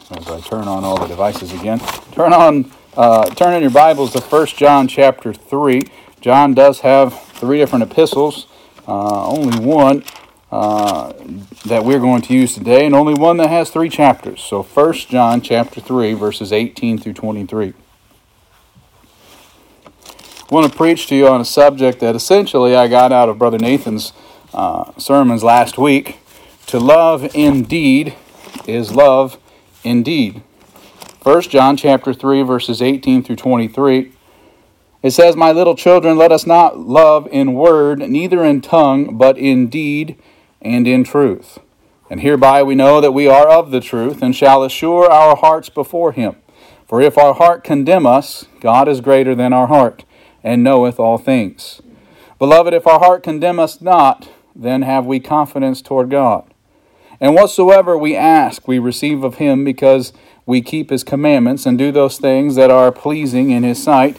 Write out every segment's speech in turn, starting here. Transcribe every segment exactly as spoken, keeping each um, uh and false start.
as I turn on all the devices again. Turn on, uh, turn in your Bibles to First John chapter three. John does have three different epistles, uh, only one uh, that we're going to use today, and only one that has three chapters. So First John chapter three, verses eighteen through twenty-three. I want to preach to you on a subject that essentially I got out of Brother Nathan's uh, sermons last week. To love indeed is love indeed. First John chapter three, verses eighteen through twenty-three. It says, "My little children, let us not love in word, neither in tongue, but in deed and in truth. And hereby we know that we are of the truth, and shall assure our hearts before him. For if our heart condemn us, God is greater than our heart, and knoweth all things. Beloved, if our heart condemn us not, then have we confidence toward God. And whatsoever we ask, we receive of him, because we keep his commandments, and do those things that are pleasing in his sight.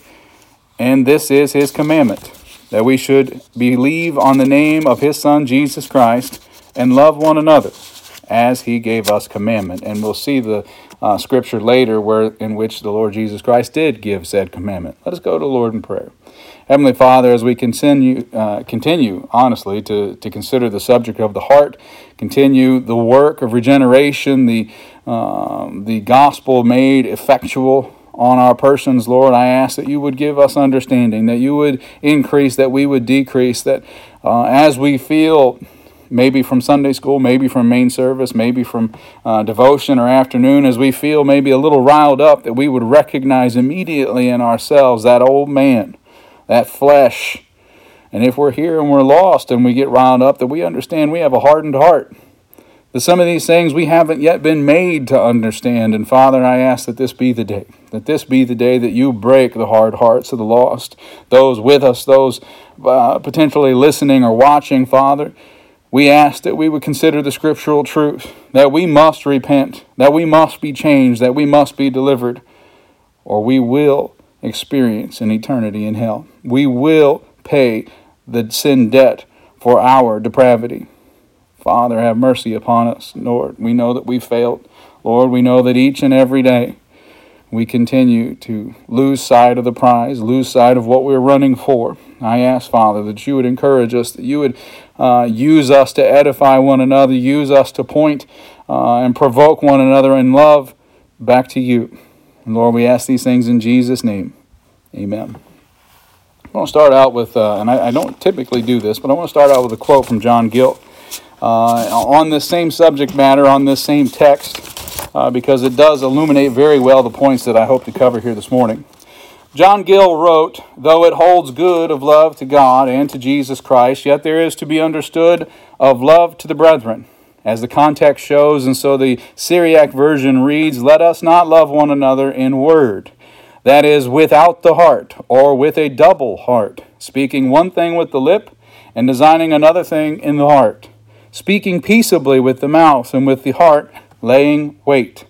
And this is his commandment, that we should believe on the name of his Son, Jesus Christ, and love one another, as he gave us commandment." And we'll see the uh, scripture later where in which the Lord Jesus Christ did give said commandment. Let us go to the Lord in prayer. Heavenly Father, as we continue, uh, continue honestly, to, to consider the subject of the heart, continue the work of regeneration, the, um, the gospel made effectual on our persons, Lord, I ask that you would give us understanding, that you would increase, that we would decrease, that uh, as we feel, maybe from Sunday school, maybe from main service, maybe from uh, devotion or afternoon, as we feel maybe a little riled up, that we would recognize immediately in ourselves that old man, that flesh. And if we're here and we're lost and we get riled up, that we understand we have a hardened heart. That some of these things we haven't yet been made to understand. And Father, I ask that this be the day. That this be the day that you break the hard hearts of the lost. Those with us, those uh, potentially listening or watching, Father. We ask that we would consider the scriptural truth. That we must repent. That we must be changed. That we must be delivered. Or we will experience an eternity in hell. We will pay the sin debt for our depravity. Father, have mercy upon us, Lord. We know that we've failed. Lord, we know that each and every day we continue to lose sight of the prize, lose sight of what we're running for. I ask, Father, that you would encourage us, that you would uh, use us to edify one another, use us to point uh, and provoke one another in love back to you. And Lord, we ask these things in Jesus' name. Amen. I want to start out with, uh, and I, I don't typically do this, but I want to start out with a quote from John Gilt. Uh, on this same subject matter, on this same text, uh, because it does illuminate very well the points that I hope to cover here this morning. John Gill wrote, "Though it holds good of love to God and to Jesus Christ, yet there is to be understood of love to the brethren. As the context shows, and so the Syriac version reads, let us not love one another in word, that is, without the heart, or with a double heart, speaking one thing with the lip, and designing another thing in the heart. Speaking peaceably with the mouth, and with the heart laying wait.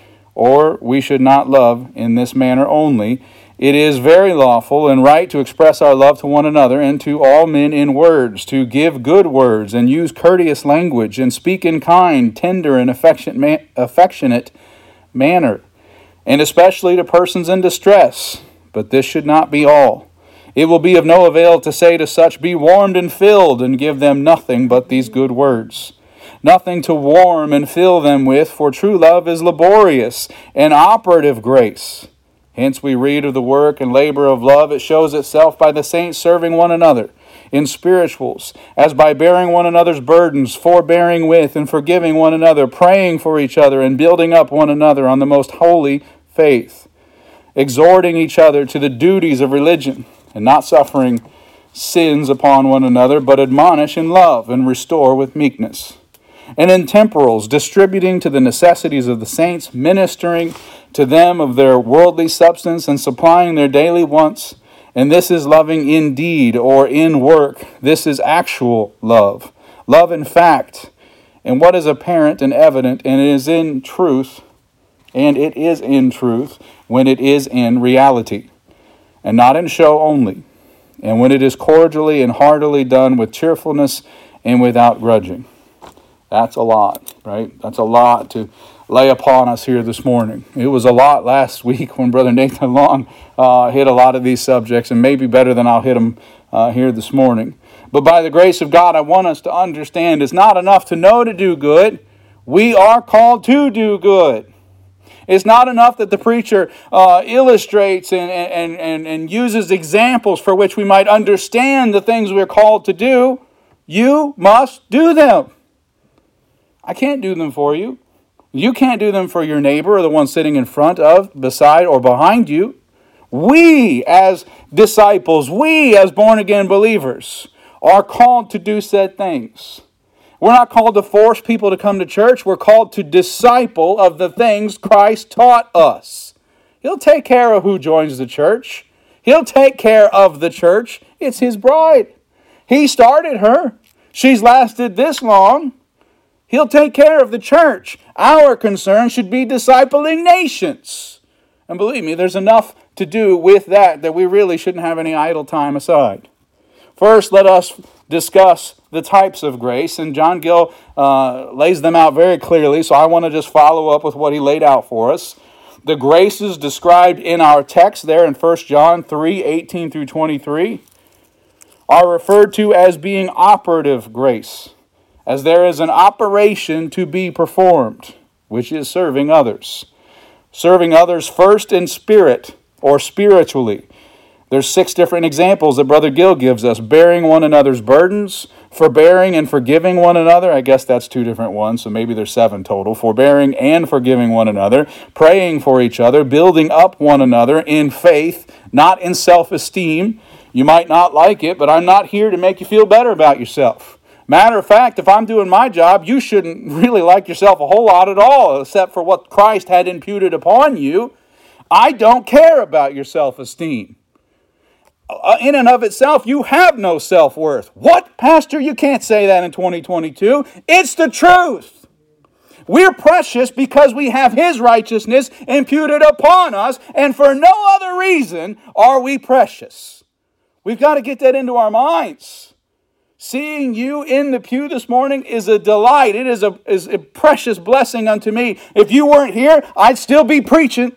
Or we should not love in this manner only. It is very lawful and right to express our love to one another and to all men in words, to give good words and use courteous language, and speak in kind, tender, and affectionate manner, and especially to persons in distress. But this should not be all. It will be of no avail to say to such, be warmed and filled, and give them nothing but these good words. Nothing to warm and fill them with, for true love is laborious and operative grace. Hence we read of the work and labor of love. It shows itself by the saints serving one another in spirituals, as by bearing one another's burdens, forbearing with and forgiving one another, praying for each other, and building up one another on the most holy faith, exhorting each other to the duties of religion, and not suffering sins upon one another, but admonish in love and restore with meekness. And in temporals, distributing to the necessities of the saints, ministering to them of their worldly substance, and supplying their daily wants. And this is loving in deed or in work. This is actual love. Love in fact, and what is apparent and evident, and it is in truth, and it is in truth when it is in reality, and not in show only, and when it is cordially and heartily done with cheerfulness and without grudging. That's a lot, right? That's a lot to lay upon us here this morning. It was a lot last week when Brother Nathan Long uh, hit a lot of these subjects, and maybe better than I'll hit them uh, here this morning. But by the grace of God, I want us to understand it's not enough to know to do good. We are called to do good. It's not enough that the preacher uh, illustrates and, and, and, and uses examples for which we might understand the things we're called to do. You must do them. I can't do them for you. You can't do them for your neighbor or the one sitting in front of, beside, or behind you. We as disciples, we as born-again believers are called to do said things. We're not called to force people to come to church. We're called to disciple of the things Christ taught us. He'll take care of who joins the church. He'll take care of the church. It's His bride. He started her. She's lasted this long. He'll take care of the church. Our concern should be discipling nations. And believe me, there's enough to do with that that we really shouldn't have any idle time aside. First, let us discuss the types of grace, and John Gill uh, lays them out very clearly, so I want to just follow up with what he laid out for us. The graces described in our text there in First John three, eighteen through twenty-three are referred to as being operative grace, as there is an operation to be performed, which is serving others. Serving others first in spirit or spiritually. There's six different examples that Brother Gill gives us. Bearing one another's burdens, forbearing and forgiving one another. I guess that's two different ones, so maybe there's seven total. Forbearing and forgiving one another. Praying for each other. Building up one another in faith, not in self-esteem. You might not like it, but I'm not here to make you feel better about yourself. Matter of fact, if I'm doing my job, you shouldn't really like yourself a whole lot at all, except for what Christ had imputed upon you. I don't care about your self-esteem. Uh, in and of itself, you have no self-worth. What, Pastor? You can't say that in twenty twenty-two. It's the truth. We're precious because we have His righteousness imputed upon us, and for no other reason are we precious. We've got to get that into our minds. Seeing you in the pew this morning is a delight. It is a, is a precious blessing unto me. If you weren't here, I'd still be preaching.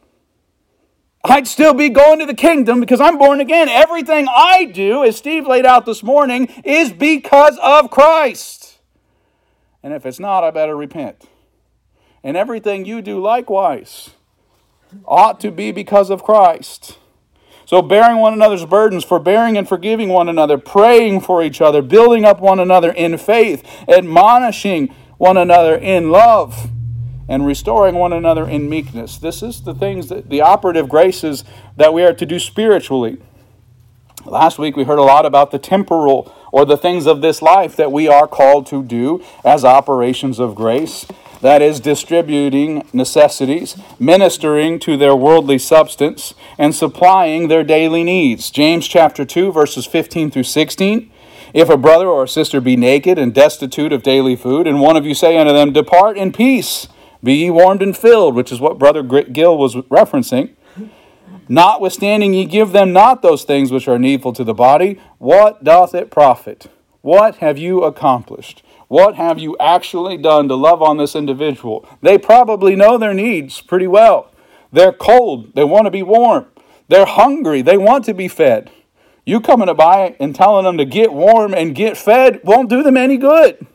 I'd still be going to the kingdom because I'm born again. Everything I do, as Steve laid out this morning, is because of Christ. And if it's not, I better repent. And everything you do likewise ought to be because of Christ. So bearing one another's burdens, forbearing and forgiving one another, praying for each other, building up one another in faith, admonishing one another in love, and restoring one another in meekness. This is the things, that the operative graces that we are to do spiritually. Last week we heard a lot about the temporal, or the things of this life that we are called to do as operations of grace. That is, distributing necessities, ministering to their worldly substance, and supplying their daily needs. James chapter two, verses fifteen through sixteen. If a brother or a sister be naked and destitute of daily food, and one of you say unto them, Depart in peace, be ye warmed and filled, which is what Brother Gill was referencing. Notwithstanding ye give them not those things which are needful to the body, what doth it profit? What have you accomplished? What have you actually done to love on this individual? They probably know their needs pretty well. They're cold. They want to be warm. They're hungry. They want to be fed. You coming by and telling them to get warm and get fed won't do them any good.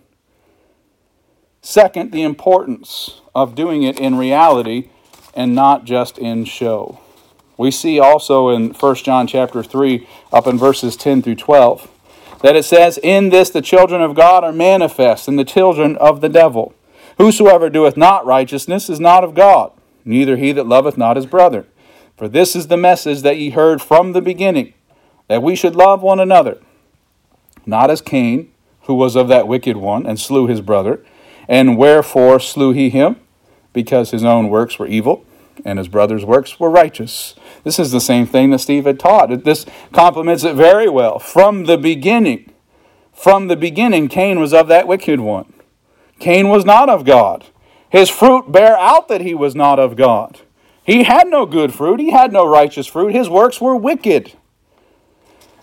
Second, the importance of doing it in reality and not just in show. We see also in First John chapter three, up in verses ten through twelve, that it says, In this the children of God are manifest, and the children of the devil. Whosoever doeth not righteousness is not of God, neither he that loveth not his brother. For this is the message that ye heard from the beginning, that we should love one another. Not as Cain, who was of that wicked one, and slew his brother. And wherefore slew he him? Because his own works were evil, and his brother's works were righteous. This is the same thing that Steve had taught. This complements it very well. From the beginning, from the beginning, Cain was of that wicked one. Cain was not of God. His fruit bare out that he was not of God. He had no good fruit. He had no righteous fruit. His works were wicked.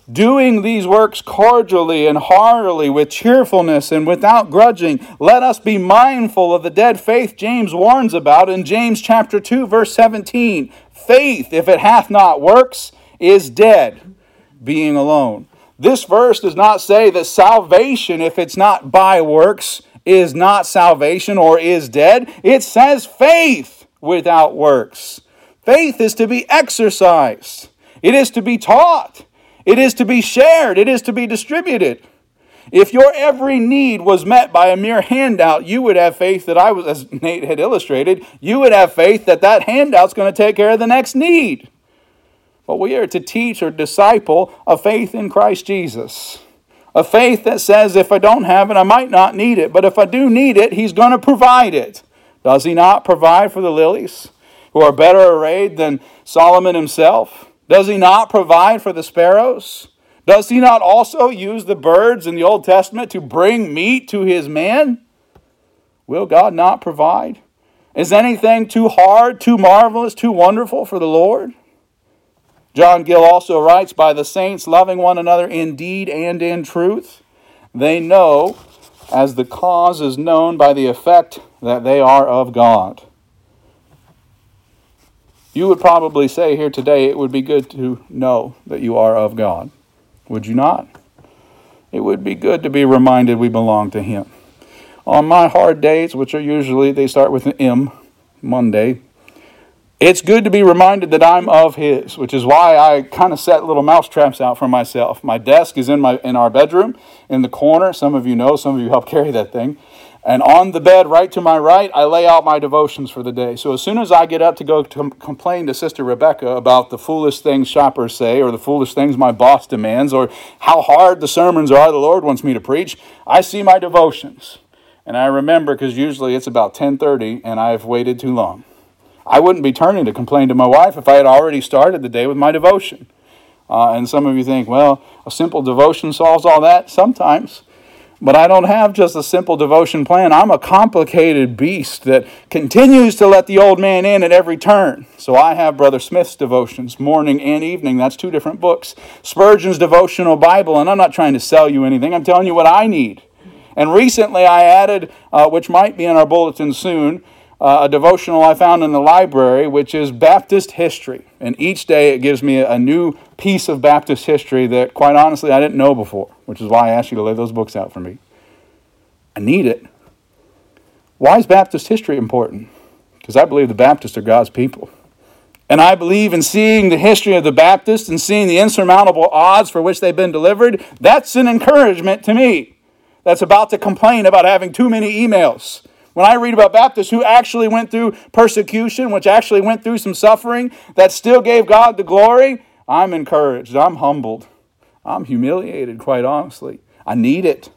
doing these works cordially and heartily with cheerfulness and without grudging. Let us be mindful of the dead faith James warns about in James chapter two, verse seventeen. Faith, if it hath not works, is dead, being alone. This verse does not say that salvation, if it's not by works, is not salvation or is dead. It says faith without works. Faith is to be exercised. It is to be taught. It is to be shared. It is to be distributed. If your every need was met by a mere handout, you would have faith that I was, as Nate had illustrated, you would have faith that that handout's going to take care of the next need. But we are to teach or disciple a faith in Christ Jesus. A faith that says, if I don't have it, I might not need it. But if I do need it, He's going to provide it. Does He not provide for the lilies, who are better arrayed than Solomon himself? Does He not provide for the sparrows? Does He not also use the birds in the Old Testament to bring meat to His man? Will God not provide? Is anything too hard, too marvelous, too wonderful for the Lord? John Gill also writes, by the saints loving one another in deed and in truth, they know, as the cause is known by the effect, that they are of God. You would probably say here today, it would be good to know that you are of God. Would you not? It would be good to be reminded we belong to Him. On my hard days, which are usually, they start with an M, Monday, it's good to be reminded that I'm of His, which is why I kind of set little mouse traps out for myself. My desk is in my in our bedroom, in the corner. Some of you know, some of you help carry that thing. And on the bed right to my right, I lay out my devotions for the day. So as soon as I get up to go to complain to Sister Rebecca about the foolish things shoppers say, or the foolish things my boss demands, or how hard the sermons are the Lord wants me to preach, I see my devotions. And I remember, because usually it's about ten thirty and I've waited too long. I wouldn't be turning to complain to my wife if I had already started the day with my devotion. Uh, and some of you think, well, a simple devotion solves all that? Sometimes. But I don't have just a simple devotion plan. I'm a complicated beast that continues to let the old man in at every turn. So I have Brother Smith's devotions, morning and evening. That's two different books. Spurgeon's devotional Bible, and I'm not trying to sell you anything. I'm telling you what I need. And recently I added, uh, which might be in our bulletin soon, uh, a devotional I found in the library, which is Baptist history. And each day it gives me a, a new piece of Baptist history that, quite honestly, I didn't know before, which is why I asked you to lay those books out for me. I need it. Why is Baptist history important? Because I believe the Baptists are God's people. And I believe in seeing the history of the Baptists and seeing the insurmountable odds for which they've been delivered. That's an encouragement to me that's about to complain about having too many emails. When I read about Baptists who actually went through persecution, which actually went through some suffering, that still gave God the glory, I'm encouraged. I'm humbled. I'm humiliated, quite honestly. I need it.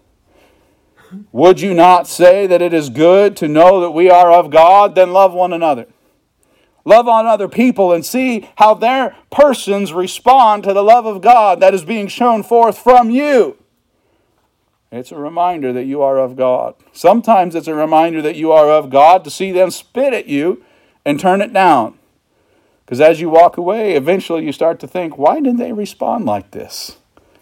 Would you not say that it is good to know that we are of God? Then love one another. Love on other people and see how their persons respond to the love of God that is being shown forth from you. It's a reminder that you are of God. Sometimes it's a reminder that you are of God to see them spit at you and turn it down. Because as you walk away, eventually you start to think, why did they respond like this?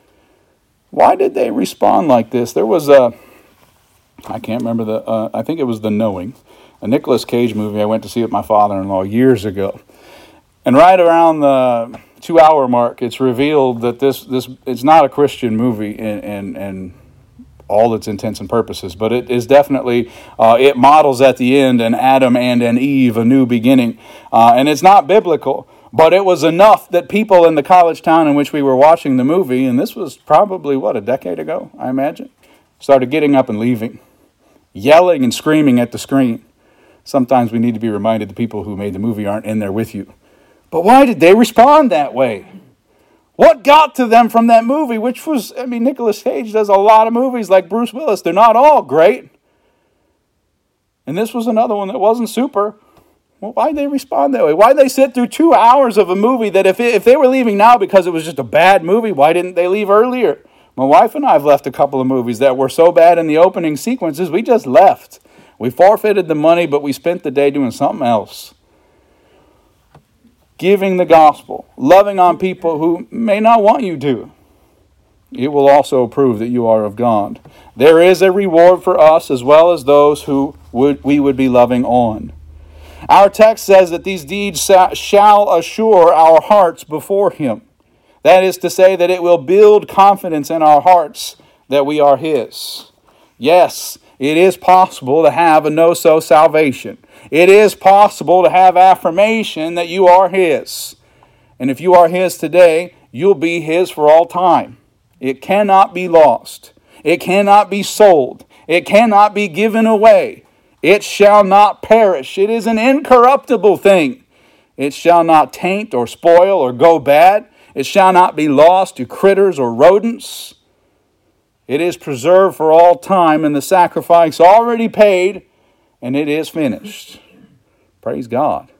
Why did they respond like this? There was a, I can't remember the, uh, I think it was The Knowing, a Nicolas Cage movie I went to see with my father-in-law years ago. And right around the two-hour mark, it's revealed that this, this it's not a Christian movie in, in, in all its intents and purposes, but it is definitely, uh, it models at the end an Adam and an Eve, a new beginning. Uh, and it's not biblical, but it was enough that people in the college town in which we were watching the movie, and this was probably, what, a decade ago, I imagine, started getting up and leaving, yelling and screaming at the screen. Sometimes we need to be reminded the people who made the movie aren't in there with you. But why did they respond that way? What got to them from that movie, which was, I mean, Nicolas Cage does a lot of movies like Bruce Willis. They're not all great. And this was another one that wasn't super. Well, why'd they respond that way? Why'd they sit through two hours of a movie that if, it, if they were leaving now because it was just a bad movie, why didn't they leave earlier? My wife and I have left a couple of movies that were so bad in the opening sequences, we just left. We forfeited the money, but we spent the day doing something else. Giving the gospel, loving on people who may not want you to. it will also prove that you are of God. There is a reward for us as well as those who would we would be loving on. Our text says that these deeds shall assure our hearts before Him. That is to say that it will build confidence in our hearts that we are His. Yes, it is possible to have a no-so salvation. It is possible to have affirmation that you are His. And if you are His today, you'll be His for all time. It cannot be lost. It cannot be sold. It cannot be given away. It shall not perish. It is an incorruptible thing. It shall not taint or spoil or go bad. It shall not be lost to critters or rodents. It is preserved for all time in the sacrifice already paid, and it is finished. Praise God.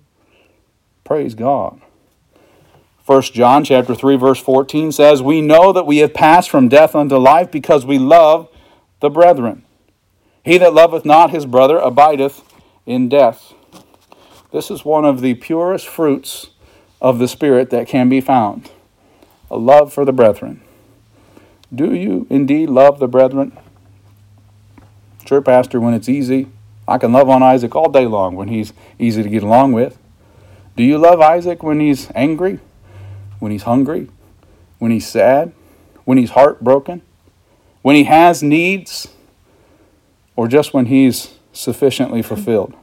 Praise God. First John chapter three verse fourteen says, "We know that we have passed from death unto life because we love the brethren. He that loveth not his brother abideth in death." This is one of the purest fruits of the Spirit that can be found. A love for the brethren. Do you indeed love the brethren? Sure, Pastor, when it's easy, I can love on Isaac all day long when he's easy to get along with. Do you love Isaac when he's angry? When he's hungry? When he's sad? When he's heartbroken? When he has needs? Or just when he's sufficiently fulfilled?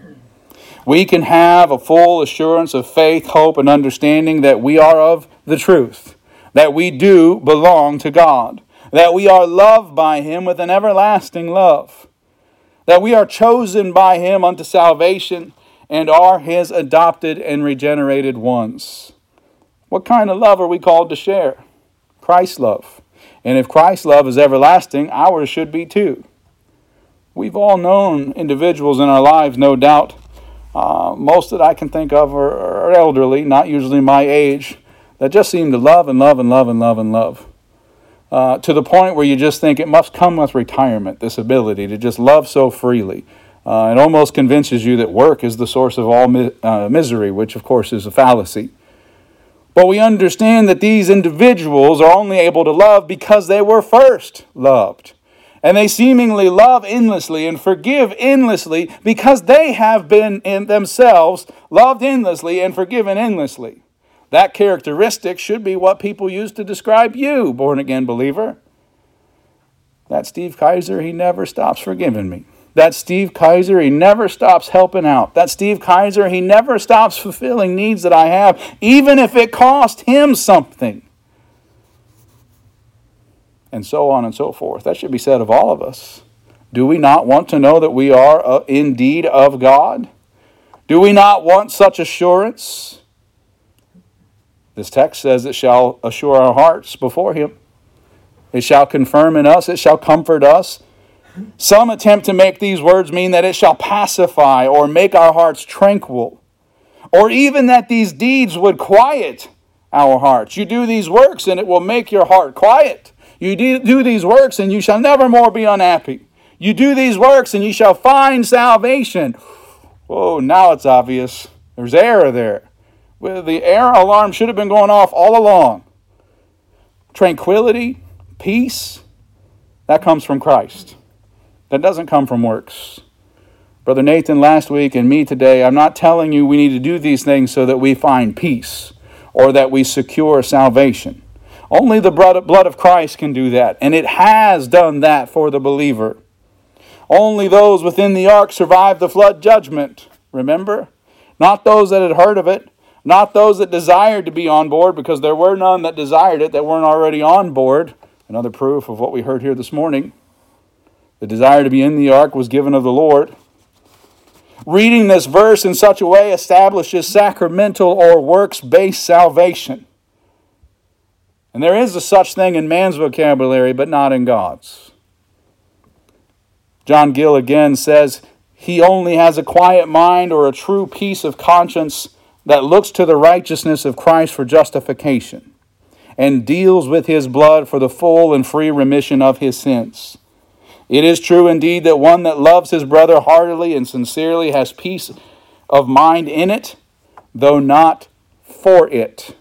We can have a full assurance of faith, hope, and understanding that we are of the truth, that we do belong to God, that we are loved by Him with an everlasting love, that we are chosen by Him unto salvation and are His adopted and regenerated ones. What kind of love are we called to share? Christ's love. And if Christ's love is everlasting, ours should be too. We've all known individuals in our lives, no doubt. Uh, most that I can think of are, are elderly, not usually my age, that just seem to love and love and love and love and love. Uh, to the point where you just think it must come with retirement, this ability to just love so freely. Uh, it almost convinces you that work is the source of all mi- uh, misery, which of course is a fallacy. But we understand that these individuals are only able to love because they were first loved. And they seemingly love endlessly and forgive endlessly because they have been in themselves loved endlessly and forgiven endlessly. That characteristic should be what people use to describe you, born-again believer. That Steve Kaiser, he never stops forgiving me. That Steve Kaiser, he never stops helping out. That Steve Kaiser, he never stops fulfilling needs that I have, even if it cost him something. And so on and so forth. That should be said of all of us. Do we not want to know that we are uh, indeed of God? Do we not want such assurance? This text says it shall assure our hearts before Him. It shall confirm in us. It shall comfort us. Some attempt to make these words mean that it shall pacify or make our hearts tranquil, or even that these deeds would quiet our hearts. You do these works and it will make your heart quiet. You do these works and you shall never more be unhappy. You do these works and you shall find salvation. Oh, now it's obvious. There's error there. Well, the error alarm should have been going off all along. Tranquility, peace, that comes from Christ. That doesn't come from works. Brother Nathan last week and me today, I'm not telling you we need to do these things so that we find peace or that we secure salvation. Only the blood of Christ can do that, and it has done that for the believer. Only those within the ark survived the flood judgment, remember? Not those that had heard of it, not those that desired to be on board, because there were none that desired it that weren't already on board. Another proof of what we heard here this morning. The desire to be in the ark was given of the Lord. Reading this verse in such a way establishes sacramental or works-based salvation. And there is a such thing in man's vocabulary, but not in God's. John Gill again says, he only has a quiet mind or a true peace of conscience that looks to the righteousness of Christ for justification and deals with His blood for the full and free remission of his sins. It is true indeed that one that loves his brother heartily and sincerely has peace of mind in it, though not for it.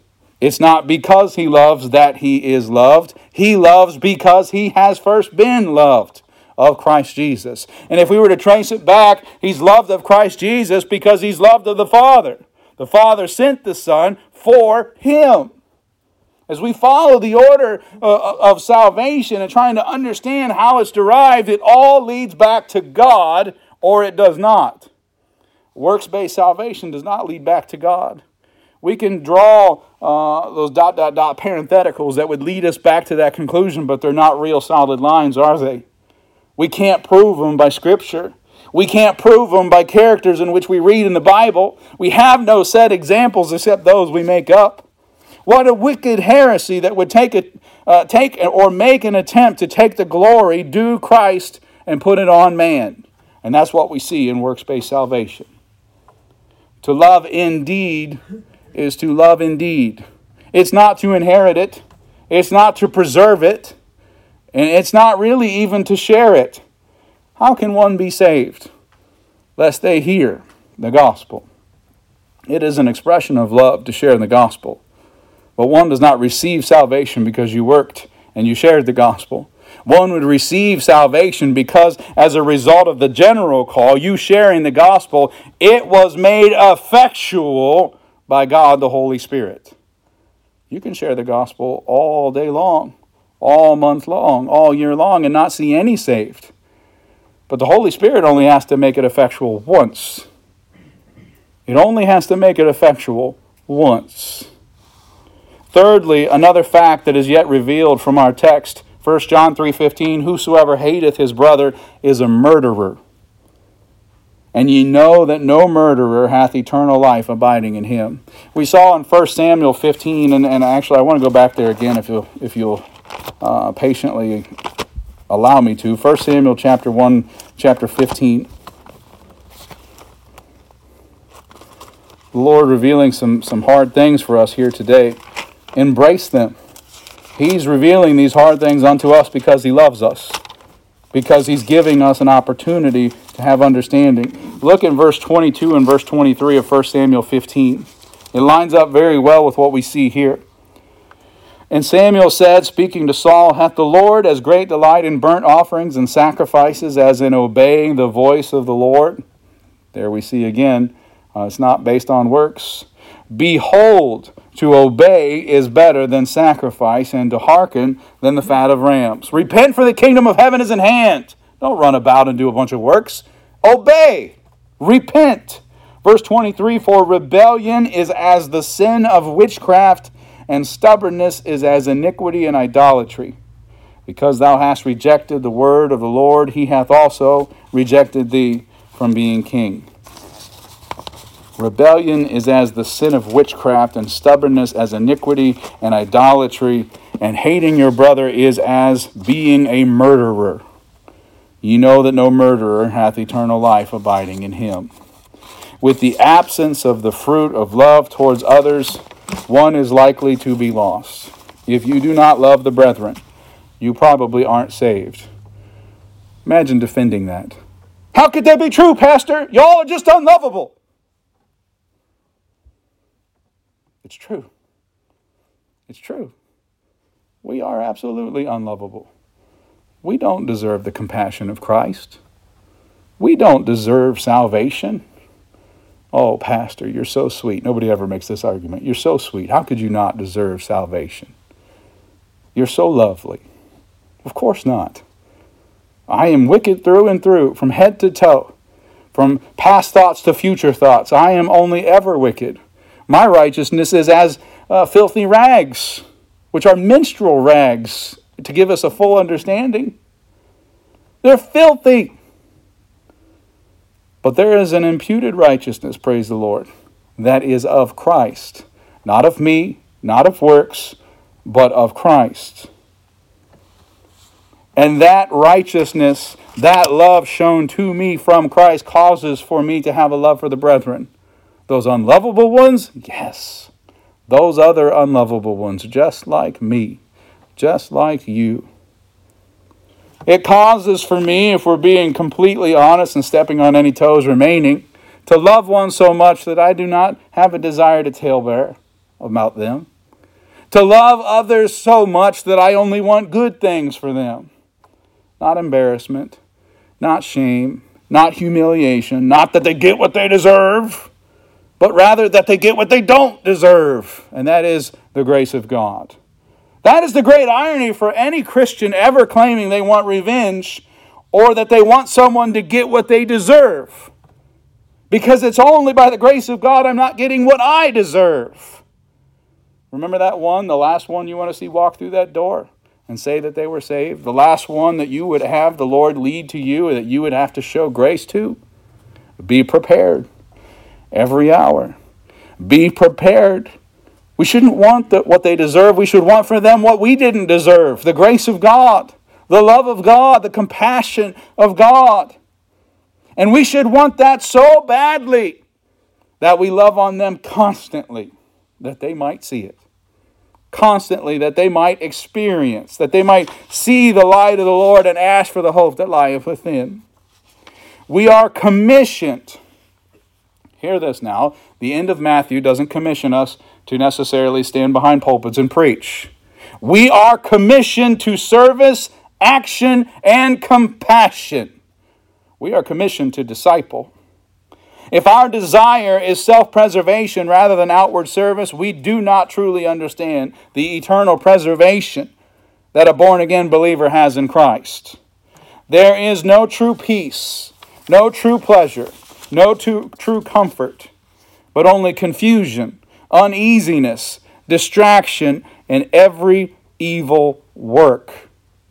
It's not because he loves that he is loved. He loves because he has first been loved of Christ Jesus. And if we were to trace it back, he's loved of Christ Jesus because he's loved of the Father. The Father sent the Son for him. As we follow the order of salvation and trying to understand how it's derived, it all leads back to God, or it does not. Works-based salvation does not lead back to God. We can draw uh, those dot, dot, dot parentheticals that would lead us back to that conclusion, but they're not real solid lines, are they? We can't prove them by Scripture. We can't prove them by characters in which we read in the Bible. We have no set examples except those we make up. What a wicked heresy that would take a, uh, take or make an attempt to take the glory due Christ and put it on man. And that's what we see in works-based salvation. To love indeed is to love indeed. It's not to inherit it. It's not to preserve it. And it's not really even to share it. How can one be saved lest they hear the gospel? It is an expression of love to share in the gospel. But one does not receive salvation because you worked and you shared the gospel. One would receive salvation because as a result of the general call, you sharing the gospel, it was made effectual by God the Holy Spirit. You can share the gospel all day long, all month long, all year long, and not see any saved. But the Holy Spirit only has to make it effectual once. It only has to make it effectual once. Thirdly, another fact that is yet revealed from our text, First John three fifteen, whosoever hateth his brother is a murderer. And ye know that no murderer hath eternal life abiding in him. We saw in First Samuel fifteen, and, and actually I want to go back there again if you'll, if you'll uh, patiently allow me to. First Samuel chapter one, chapter fifteen. The Lord revealing some, some hard things for us here today. Embrace them. He's revealing these hard things unto us because he loves us. Because he's giving us an opportunity to have understanding. Look at verse twenty-two and verse twenty-three of First Samuel fifteen. It lines up very well with what we see here. And Samuel said, speaking to Saul, hath the Lord as great delight in burnt offerings and sacrifices as in obeying the voice of the Lord? There we see again, uh, it's not based on works. Behold, to obey is better than sacrifice, and to hearken than the fat of rams. Repent, for the kingdom of heaven is in hand. Don't run about and do a bunch of works. Obey. Repent. Verse twenty-three, for rebellion is as the sin of witchcraft, and stubbornness is as iniquity and idolatry. Because thou hast rejected the word of the Lord, he hath also rejected thee from being king. Rebellion is as the sin of witchcraft, and stubbornness as iniquity and idolatry, and hating your brother is as being a murderer. Ye know that no murderer hath eternal life abiding in him. With the absence of the fruit of love towards others, one is likely to be lost. If you do not love the brethren, you probably aren't saved. Imagine defending that. How could that be true, Pastor? Y'all are just unlovable. It's true. It's true. We are absolutely unlovable. We don't deserve the compassion of Christ. We don't deserve salvation. Oh, Pastor, you're so sweet. Nobody ever makes this argument. You're so sweet. How could you not deserve salvation? You're so lovely. Of course not. I am wicked through and through, from head to toe, from past thoughts to future thoughts. I am only ever wicked. My righteousness is as uh, filthy rags, which are menstrual rags, to give us a full understanding. They're filthy. But there is an imputed righteousness, praise the Lord, that is of Christ. Not of me, not of works, but of Christ. And that righteousness, that love shown to me from Christ, causes for me to have a love for the brethren. Those unlovable ones? Yes. Those other unlovable ones, just like me, just like you. It causes for me, if we're being completely honest and stepping on any toes remaining, to love one so much that I do not have a desire to talebear about them. To love others so much that I only want good things for them. Not embarrassment, not shame, not humiliation, not that they get what they deserve, but rather that they get what they don't deserve, and that is the grace of God. That is the great irony for any Christian ever claiming they want revenge or that they want someone to get what they deserve. Because it's only by the grace of God I'm not getting what I deserve. Remember that one, the last one you want to see walk through that door and say that they were saved? The last one that you would have the Lord lead to you and that you would have to show grace to? Be prepared every hour. Be prepared. We shouldn't want the, what they deserve. We should want for them what we didn't deserve. The grace of God, the love of God, the compassion of God. And we should want that so badly that we love on them constantly, that they might see it. Constantly, that they might experience, that they might see the light of the Lord and ask for the hope that lieth within. We are commissioned. Hear this now. The end of Matthew doesn't commission us to necessarily stand behind pulpits and preach. We are commissioned to service, action, and compassion. We are commissioned to disciple. If our desire is self-preservation rather than outward service, we do not truly understand the eternal preservation that a born-again believer has in Christ. There is no true peace, no true pleasure, no true, true comfort, but only confusion, uneasiness, distraction, and every evil work.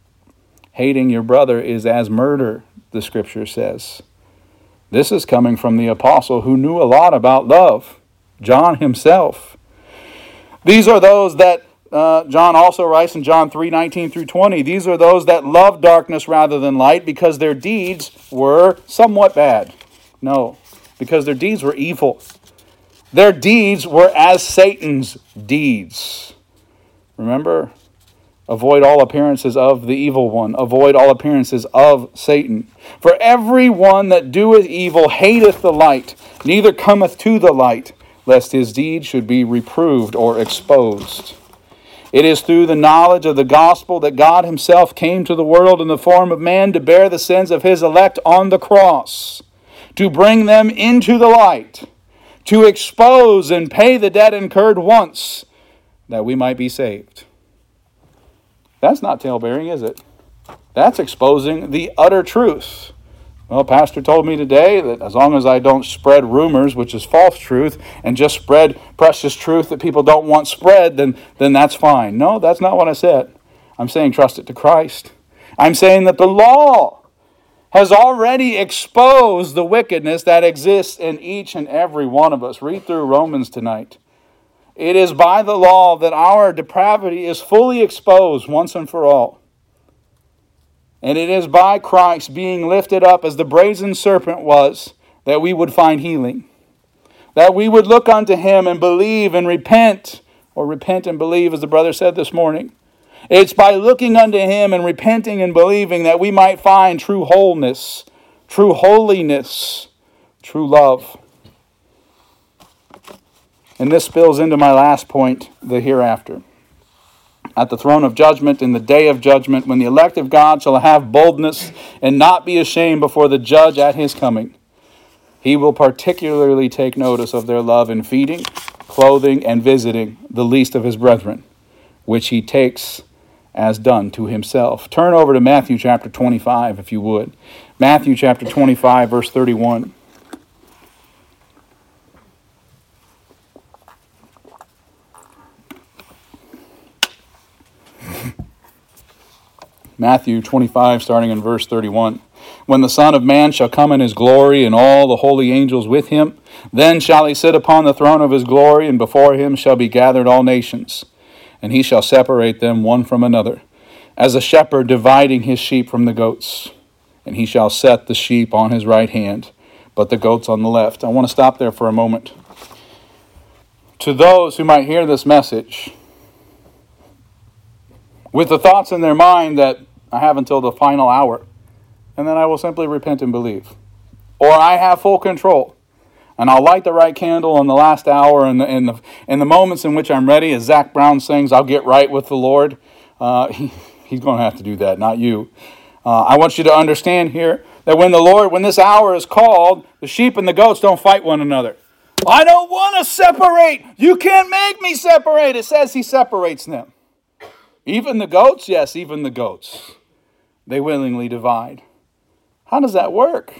Hating your brother is as murder, the Scripture says. This is coming from the apostle who knew a lot about love, John himself. These are those that, uh, John also writes in John three nineteen through twenty, these are those that love darkness rather than light because their deeds were somewhat bad. No, because their deeds were evil. Their deeds were as Satan's deeds. Remember? Avoid all appearances of the evil one. Avoid all appearances of Satan. For every one that doeth evil hateth the light, neither cometh to the light, lest his deed should be reproved or exposed. It is through the knowledge of the gospel that God himself came to the world in the form of man to bear the sins of his elect on the cross, to bring them into the light, to expose and pay the debt incurred once, that we might be saved. That's not talebearing, is it? That's exposing the utter truth. Well, Pastor told me today that as long as I don't spread rumors, which is false truth, and just spread precious truth that people don't want spread, then, then that's fine. No, that's not what I said. I'm saying trust it to Christ. I'm saying that the law has already exposed the wickedness that exists in each and every one of us. Read through Romans tonight. It is by the law that our depravity is fully exposed once and for all. And it is by Christ being lifted up as the brazen serpent was that we would find healing. That we would look unto him and believe and repent, or repent and believe as the brother said this morning. It's by looking unto him and repenting and believing that we might find true wholeness, true holiness, true love. And this spills into my last point, the hereafter. At the throne of judgment, in the day of judgment, when the elect of God shall have boldness and not be ashamed before the judge at his coming, he will particularly take notice of their love in feeding, clothing, and visiting the least of his brethren, which he takes as done to himself. Turn over to Matthew chapter twenty-five, if you would. Matthew chapter twenty-five, verse thirty-one. Matthew twenty-five, starting in verse thirty-one. When the Son of Man shall come in his glory, and all the holy angels with him, then shall he sit upon the throne of his glory, and before him shall be gathered all nations. And he shall separate them one from another, as a shepherd dividing his sheep from the goats. And he shall set the sheep on his right hand, but the goats on the left. I want to stop there for a moment. To those who might hear this message, with the thoughts in their mind that I have until the final hour, and then I will simply repent and believe. Or I have full control. And I'll light the right candle in the last hour and the, in the, in the moments in which I'm ready. As Zach Brown sings, I'll get right with the Lord. Uh, he, he's going to have to do that, not you. Uh, I want you to understand here that when the Lord, when this hour is called, the sheep and the goats don't fight one another. I don't want to separate. You can't make me separate. It says he separates them. Even the goats, yes, even the goats. They willingly divide. How does that work?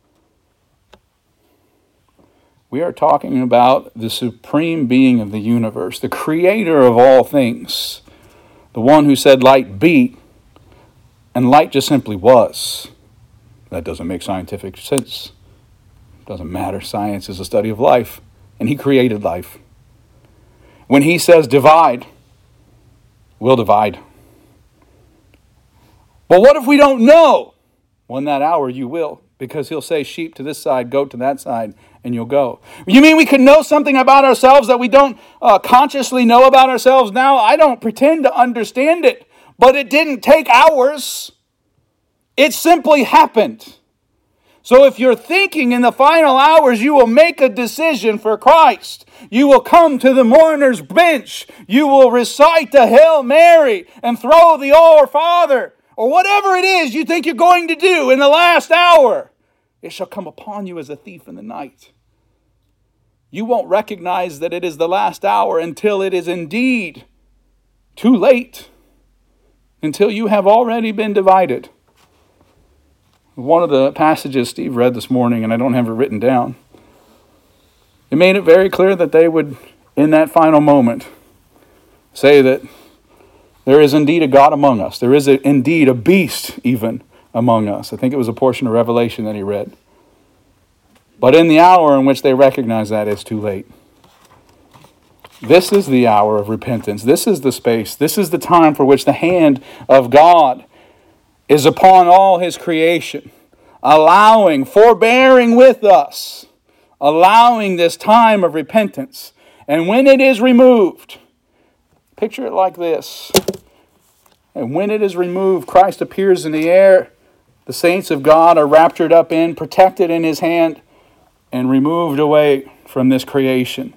We are talking about the supreme being of the universe, the creator of all things, the one who said light be, and light just simply was. That doesn't make scientific sense. Doesn't matter. Science is a study of life, and he created life. When he says divide, we'll divide. But what if we don't know? Well, in that hour you will, because he'll say sheep to this side, goat to that side, and you'll go. You mean we can know something about ourselves that we don't uh, consciously know about ourselves now? I don't pretend to understand it, but it didn't take hours. It simply happened. So if you're thinking in the final hours you will make a decision for Christ, you will come to the mourner's bench, you will recite the Hail Mary and throw the Our Father, or whatever it is you think you're going to do in the last hour, it shall come upon you as a thief in the night. You won't recognize that it is the last hour until it is indeed too late, until you have already been divided. One of the passages Steve read this morning, and I don't have it written down, it made it very clear that they would, in that final moment, say that there is indeed a God among us. There is a, indeed a beast even among us. I think it was a portion of Revelation that he read. But in the hour in which they recognize that, it's too late. This is the hour of repentance. This is the space. This is the time for which the hand of God is upon all his creation, allowing, forbearing with us, allowing this time of repentance. And when it is removed, picture it like this. And when it is removed, Christ appears in the air. The saints of God are raptured up in, protected in his hand, and removed away from this creation.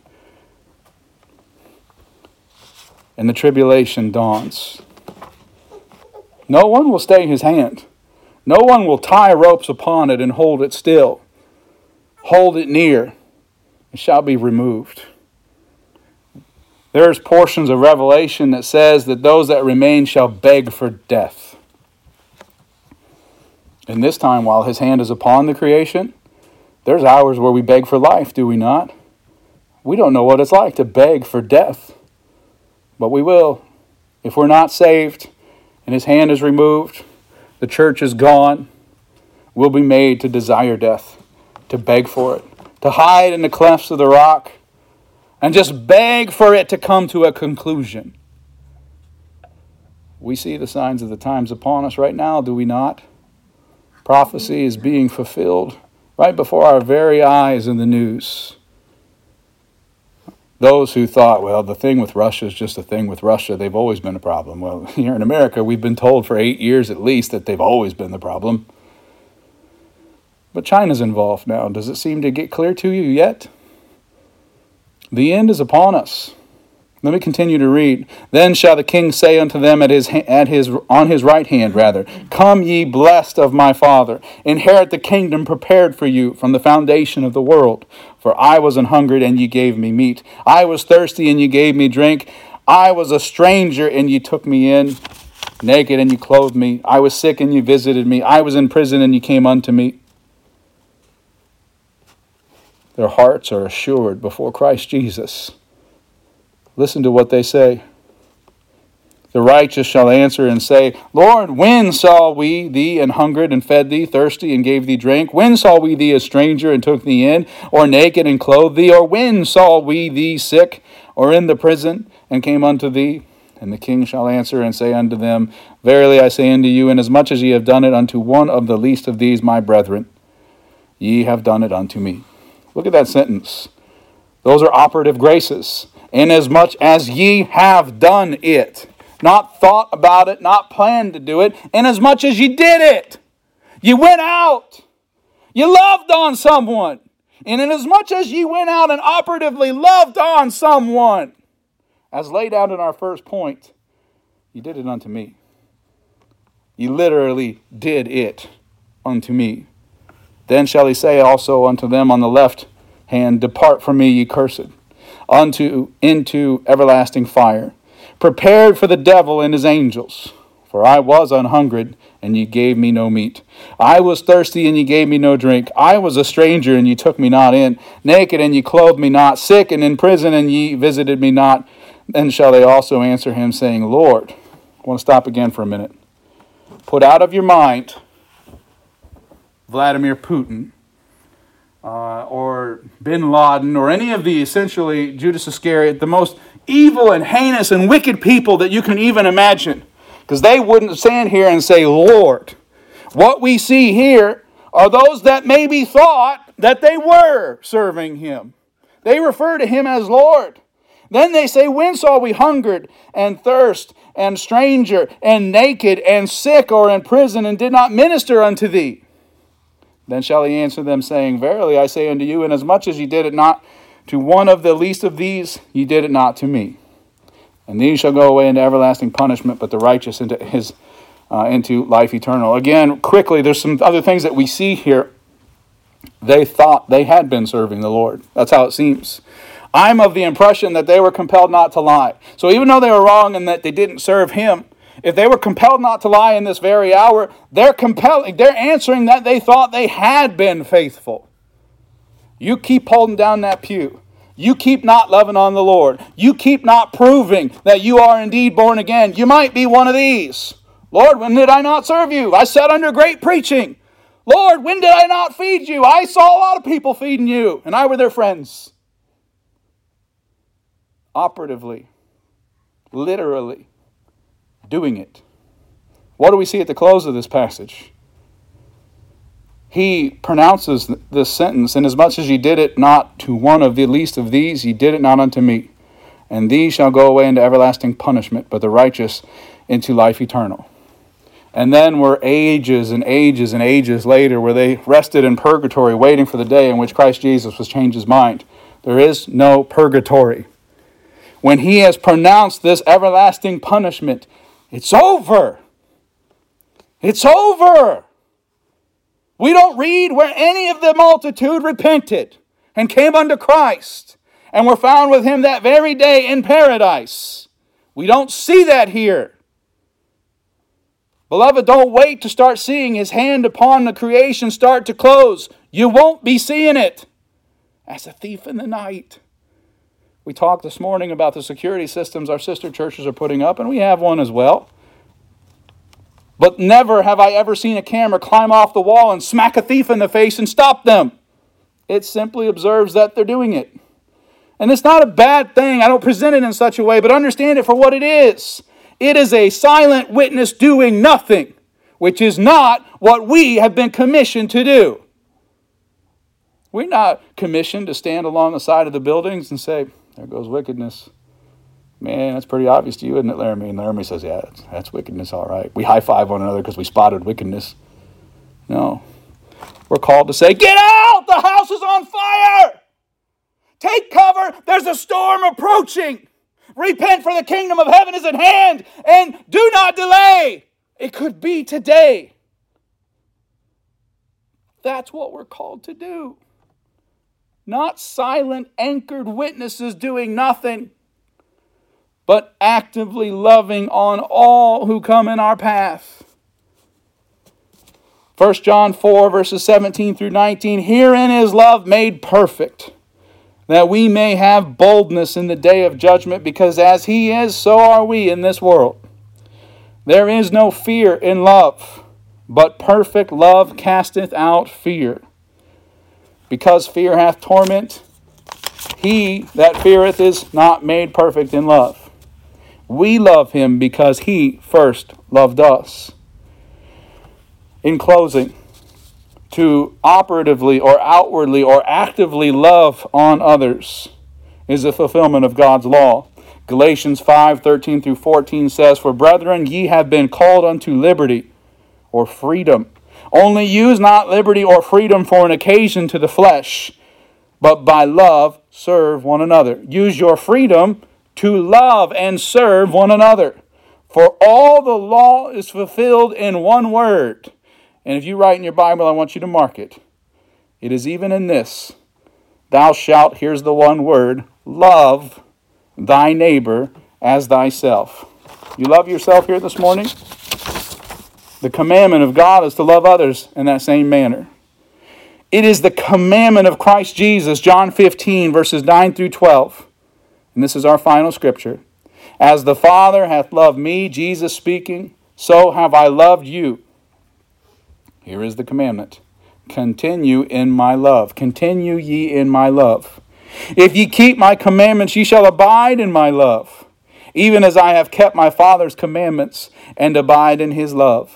And the tribulation dawns. No one will stay his hand. No one will tie ropes upon it and hold it still. Hold it near. It shall be removed. There's portions of Revelation that says that those that remain shall beg for death. And this time, while his hand is upon the creation, there's hours where we beg for life, do we not? We don't know what it's like to beg for death. But we will. If we're not saved, and his hand is removed, the church is gone, we'll be made to desire death, to beg for it, to hide in the clefts of the rock, and just beg for it to come to a conclusion. We see the signs of the times upon us right now, do we not? Prophecy is being fulfilled right before our very eyes in the news. Those who thought, well, the thing with Russia is just a thing with Russia. They've always been a problem. Well, here in America, we've been told for eight years at least that they've always been the problem. But China's involved now. Does it seem to get clear to you yet? The end is upon us. Let me continue to read. Then shall the king say unto them at his at his on his right hand, rather, Come ye blessed of my Father, inherit the kingdom prepared for you from the foundation of the world. For I was an hungered, and ye gave me meat. I was thirsty, and ye gave me drink. I was a stranger, and ye took me in. Naked, and ye clothed me. I was sick, and ye visited me. I was in prison, and ye came unto me. Their hearts are assured before Christ Jesus. Listen to what they say. The righteous shall answer and say, Lord, when saw we thee and hungered and fed thee, thirsty and gave thee drink? When saw we thee a stranger and took thee in, or naked and clothed thee? Or when saw we thee sick or in the prison and came unto thee? And the king shall answer and say unto them, Verily I say unto you, inasmuch as ye have done it unto one of the least of these my brethren, ye have done it unto me. Look at that sentence. Those are operative graces. Inasmuch as ye have done it. Not thought about it, not planned to do it. Inasmuch as ye did it. You went out. You loved on someone. And inasmuch as ye went out and operatively loved on someone, as laid out in our first point, you did it unto me. You literally did it unto me. Then shall he say also unto them on the left hand, depart from me, ye cursed, unto into everlasting fire, prepared for the devil and his angels. For I was an hungered, and ye gave me no meat. I was thirsty, and ye gave me no drink. I was a stranger, and ye took me not in. Naked, and ye clothed me not. Sick, and in prison, and ye visited me not. Then shall they also answer him, saying, Lord. I want to stop again for a minute. Put out of your mind Vladimir Putin, uh, or Bin Laden, or any of the essentially Judas Iscariot, the most evil and heinous and wicked people that you can even imagine. Because they wouldn't stand here and say, Lord. What we see here are those that maybe thought that they were serving him. They refer to him as Lord. Then they say, when saw we hungered and thirst and stranger and naked and sick or in prison and did not minister unto thee? Then shall he answer them, saying, verily I say unto you, inasmuch as ye did it not to one of the least of these, ye did it not to me. And these shall go away into everlasting punishment, but the righteous into his uh, into life eternal. Again, quickly, there's some other things that we see here. They thought they had been serving the Lord. That's how it seems. I'm of the impression that they were compelled not to lie. So even though they were wrong in that they didn't serve him, if they were compelled not to lie in this very hour, they're compelling, they're answering that they thought they had been faithful. You keep holding down that pew. You keep not loving on the Lord. You keep not proving that you are indeed born again. You might be one of these. Lord, when did I not serve you? I sat under great preaching. Lord, when did I not feed you? I saw a lot of people feeding you, and I were their friends. Operatively, literally, doing it. What do we see at the close of this passage? He pronounces this sentence, inasmuch as ye did it not to one of the least of these, ye did it not unto me. And these shall go away into everlasting punishment, but the righteous into life eternal. And then were ages and ages and ages later, where they rested in purgatory, waiting for the day in which Christ Jesus was changed his mind. There is no purgatory. When he has pronounced this everlasting punishment, it's over. It's over. We don't read where any of the multitude repented and came unto Christ and were found with him that very day in paradise. We don't see that here. Beloved, don't wait to start seeing his hand upon the creation start to close. You won't be seeing it. As a thief in the night. We talked this morning about the security systems our sister churches are putting up, and we have one as well. But never have I ever seen a camera climb off the wall and smack a thief in the face and stop them. It simply observes that they're doing it. And it's not a bad thing. I don't present it in such a way, but understand it for what it is. It is a silent witness doing nothing, which is not what we have been commissioned to do. We're not commissioned to stand along the side of the buildings and say, there goes wickedness. Man, that's pretty obvious to you, isn't it, Laramie? And Laramie says, yeah, that's, that's wickedness, all right. We high-five one another because we spotted wickedness. No. We're called to say, get out! The house is on fire! Take cover! There's a storm approaching! Repent, for the kingdom of heaven is at hand, and do not delay! It could be today. That's what we're called to do. Not silent, anchored witnesses doing nothing, but actively loving on all who come in our path. First John four, verses seventeen through nineteen, herein is love made perfect, that we may have boldness in the day of judgment, because as he is, so are we in this world. There is no fear in love, but perfect love casteth out fear. Because fear hath torment, he that feareth is not made perfect in love. We love him because he first loved us. In closing, to operatively or outwardly or actively love on others is the fulfillment of God's law. Galatians five, thirteen through fourteen says, for brethren, ye have been called unto liberty or freedom. Only use not liberty or freedom for an occasion to the flesh, but by love serve one another. Use your freedom to love and serve one another. For all the law is fulfilled in one word. And if you write in your Bible, I want you to mark it. It is even in this. Thou shalt, here's the one word, love thy neighbor as thyself. You love yourself here this morning? The commandment of God is to love others in that same manner. It is the commandment of Christ Jesus, John fifteen, verses nine through twelve. And this is our final scripture. As the Father hath loved me, Jesus speaking, so have I loved you. Here is the commandment. Continue in my love. Continue ye in my love. If ye keep my commandments, ye shall abide in my love, even as I have kept my Father's commandments and abide in his love.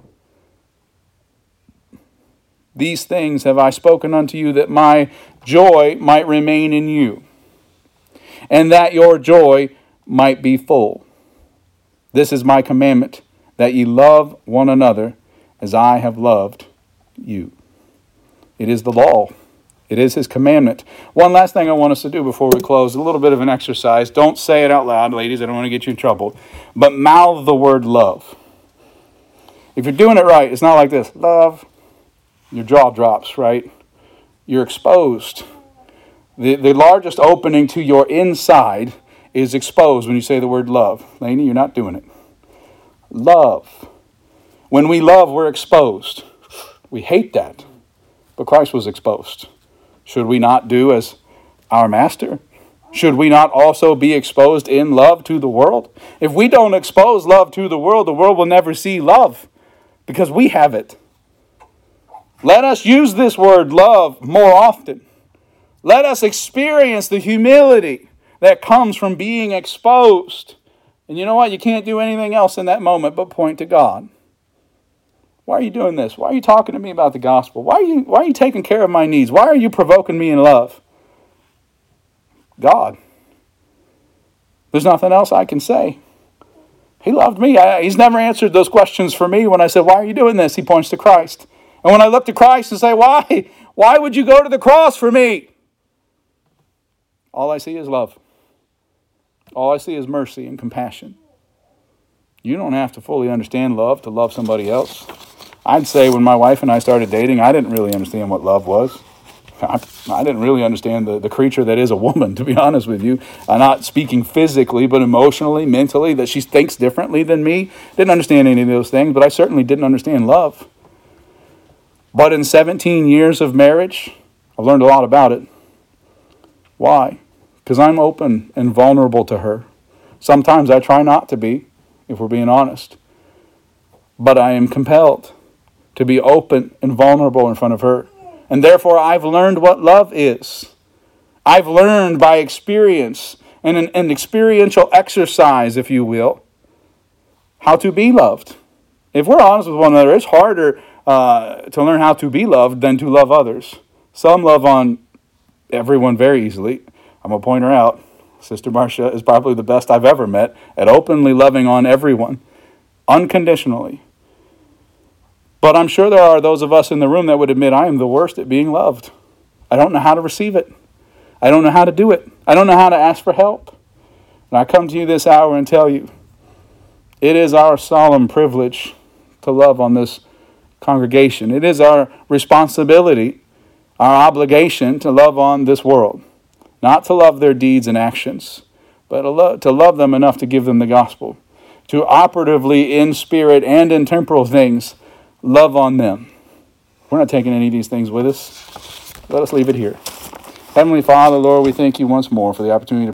These things have I spoken unto you, that my joy might remain in you, and that your joy might be full. This is my commandment, that ye love one another as I have loved you. It is the law. It is his commandment. One last thing I want us to do before we close, a little bit of an exercise. Don't say it out loud, ladies. I don't want to get you in trouble. But mouth the word love. If you're doing it right, it's not like this. Love. Your jaw drops, right? You're exposed. The, the largest opening to your inside is exposed when you say the word love. Lainey, you're not doing it. Love. When we love, we're exposed. We hate that. But Christ was exposed. Should we not do as our master? Should we not also be exposed in love to the world? If we don't expose love to the world, the world will never see love because we have it. Let us use this word love more often. Let us experience the humility that comes from being exposed. And you know what? You can't do anything else in that moment but point to God. Why are you doing this? Why are you talking to me about the gospel? Why are you, why are you taking care of my needs? Why are you provoking me in love? God. There's nothing else I can say. He loved me. I, he's never answered those questions for me when I said, why are you doing this? He points to Christ. And when I look to Christ and say, why? Why would you go to the cross for me? All I see is love. All I see is mercy and compassion. You don't have to fully understand love to love somebody else. I'd say when my wife and I started dating, I didn't really understand what love was. I, I didn't really understand the, the creature that is a woman, to be honest with you. I'm not speaking physically, but emotionally, mentally, that she thinks differently than me. Didn't understand any of those things, but I certainly didn't understand love. But in seventeen years of marriage, I've learned a lot about it. Why? Because I'm open and vulnerable to her. Sometimes I try not to be, if we're being honest. But I am compelled to be open and vulnerable in front of her. And therefore, I've learned what love is. I've learned by experience and an, an experiential exercise, if you will, how to be loved. If we're honest with one another, it's harder uh, to learn how to be loved than to love others. Some love on everyone very easily. I'm going to point her out. Sister Marcia is probably the best I've ever met at openly loving on everyone, unconditionally. But I'm sure there are those of us in the room that would admit I am the worst at being loved. I don't know how to receive it. I don't know how to do it. I don't know how to ask for help. And I come to you this hour and tell you, it is our solemn privilege to love on this congregation. It is our responsibility, our obligation to love on this world. Not to love their deeds and actions, but to love, to love them enough to give them the gospel. To operatively, in spirit and in temporal things, love on them. We're not taking any of these things with us. Let us leave it here. Heavenly Father, Lord, we thank you once more for the opportunity to